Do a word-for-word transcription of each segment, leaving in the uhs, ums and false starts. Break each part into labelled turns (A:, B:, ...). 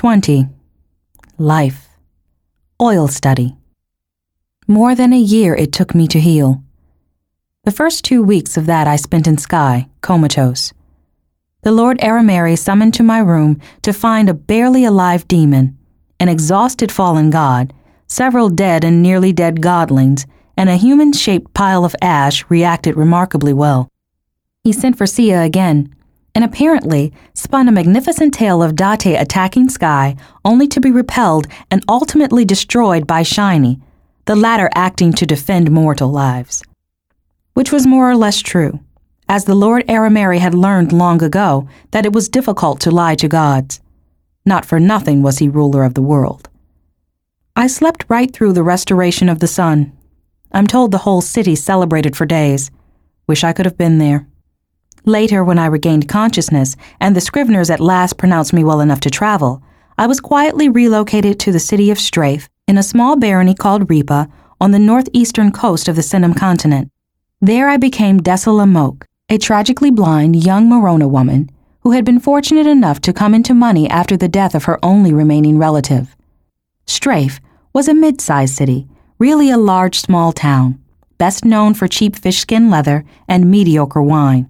A: twenty. Life. Oil study. More than a year it took me to heal. The first two weeks of that I spent in Skye, comatose. The Lord Arameri summoned to my room to find a barely alive demon, an exhausted fallen god, several dead and nearly dead godlings, and a human-shaped pile of ash reacted remarkably well. He sent for Sia again, and apparently spun a magnificent tale of Date attacking Skye, only to be repelled and ultimately destroyed by Shiny, the latter acting to defend mortal lives. Which was more or less true, as the Lord Arameri had learned long ago that it was difficult to lie to gods. Not for nothing was he ruler of the world. I slept right through the restoration of the sun. I'm told the whole city celebrated for days. Wish I could have been there. Later, when I regained consciousness and the Scriveners at last pronounced me well enough to travel, I was quietly relocated to the city of Strafe in a small barony called Ripa on the northeastern coast of the Sinum continent. There I became Dessala Moak, a tragically blind young Morona woman who had been fortunate enough to come into money after the death of her only remaining relative. Strafe was a mid-sized city, really a large small town, best known for cheap fish skin leather and mediocre wine.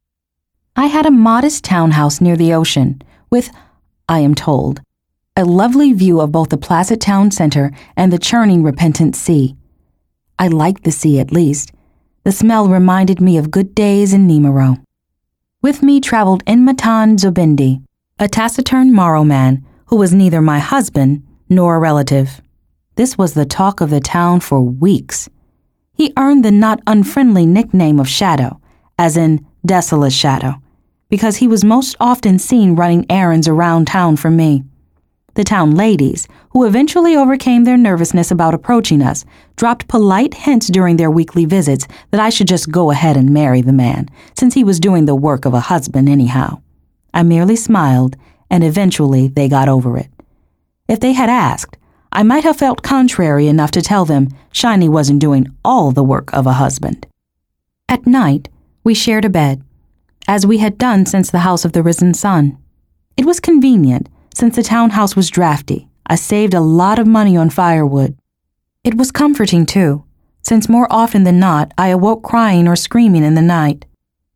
A: I had a modest townhouse near the ocean with, I am told, a lovely view of both the placid town center and the churning repentant sea. I liked the sea at least. The smell reminded me of good days in Nemero. With me traveled Inmatan Zobindi, a taciturn Morrow man who was neither my husband nor a relative. This was the talk of the town for weeks. He earned the not unfriendly nickname of Shadow, as in Dessala's Shadow, because he was most often seen running errands around town for me. The town ladies, who eventually overcame their nervousness about approaching us, dropped polite hints during their weekly visits that I should just go ahead and marry the man, since he was doing the work of a husband anyhow. I merely smiled, and eventually they got over it. If they had asked, I might have felt contrary enough to tell them Shiny wasn't doing all the work of a husband. At night, we shared a bed, as we had done since the House of the Risen Sun. It was convenient, since the townhouse was drafty. I saved a lot of money on firewood. It was comforting, too, since more often than not I awoke crying or screaming in the night.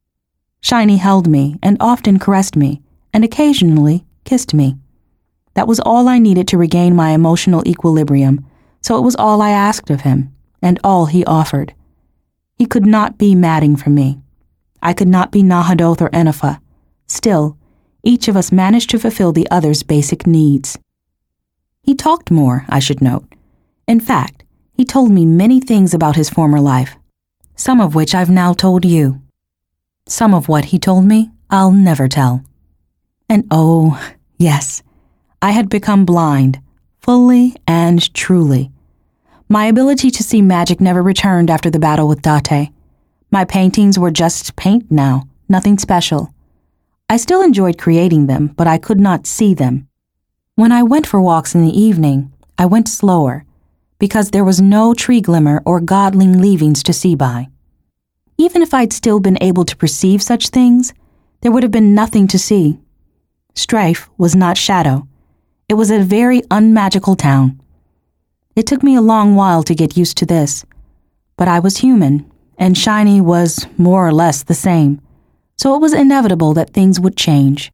A: Shiny held me and often caressed me, and occasionally kissed me. That was all I needed to regain my emotional equilibrium, so it was all I asked of him, and all he offered. He could not be matting for me. I could not be Nahadoth or Enifa. Still, each of us managed to fulfill the other's basic needs. He talked more, I should note. In fact, he told me many things about his former life, some of which I've now told you. Some of what he told me, I'll never tell. And oh, yes, I had become blind, fully and truly. My ability to see magic never returned after the battle with Date. My paintings were just paint now, nothing special. I still enjoyed creating them, but I could not see them. When I went for walks in the evening, I went slower, because there was no tree glimmer or godling leavings to see by. Even if I'd still been able to perceive such things, there would have been nothing to see. Strafe was not Shadow. It was a very unmagical town. It took me a long while to get used to this, but I was human, and Shiny was more or less the same, so it was inevitable that things would change.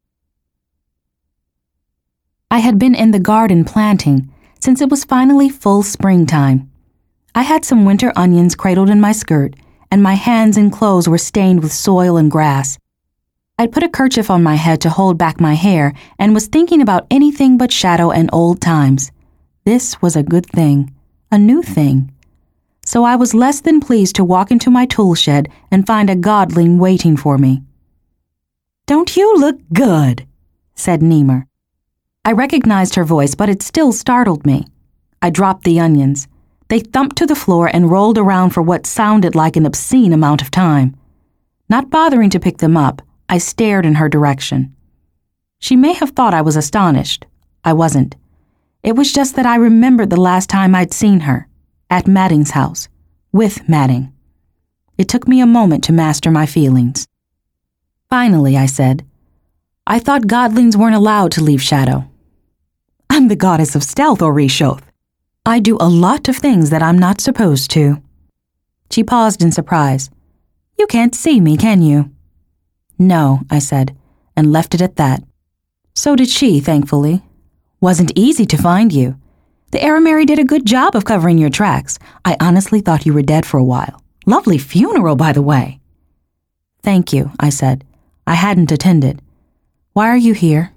A: I had been in the garden planting since it was finally full springtime. I had some winter onions cradled in my skirt, and my hands and clothes were stained with soil and grass. I'd put a kerchief on my head to hold back my hair and was thinking about anything but Shadow and old times. This was a good thing, a new thing. So I was less than pleased to walk into my tool shed and find a godling waiting for me. "Don't you look good?" said Nemer. I recognized her voice, but it still startled me. I dropped the onions. They thumped to the floor and rolled around for what sounded like an obscene amount of time. Not bothering to pick them up, I stared in her direction. She may have thought I was astonished. I wasn't. It was just that I remembered the last time I'd seen her, at Matting's house, with Matting. It took me a moment to master my feelings. Finally, I said, "I thought godlings weren't allowed to leave Shadow." I'm the goddess of stealth, Orishoth. I do a lot of things that I'm not supposed to. She paused in surprise. You can't see me, can you? No, I said, and left it at that. So did she, thankfully. Wasn't easy to find you. The Arameri did a good job of covering your tracks. I honestly thought you were dead for a while. Lovely funeral, by the way. Thank you, I said. I hadn't attended. Why are you here?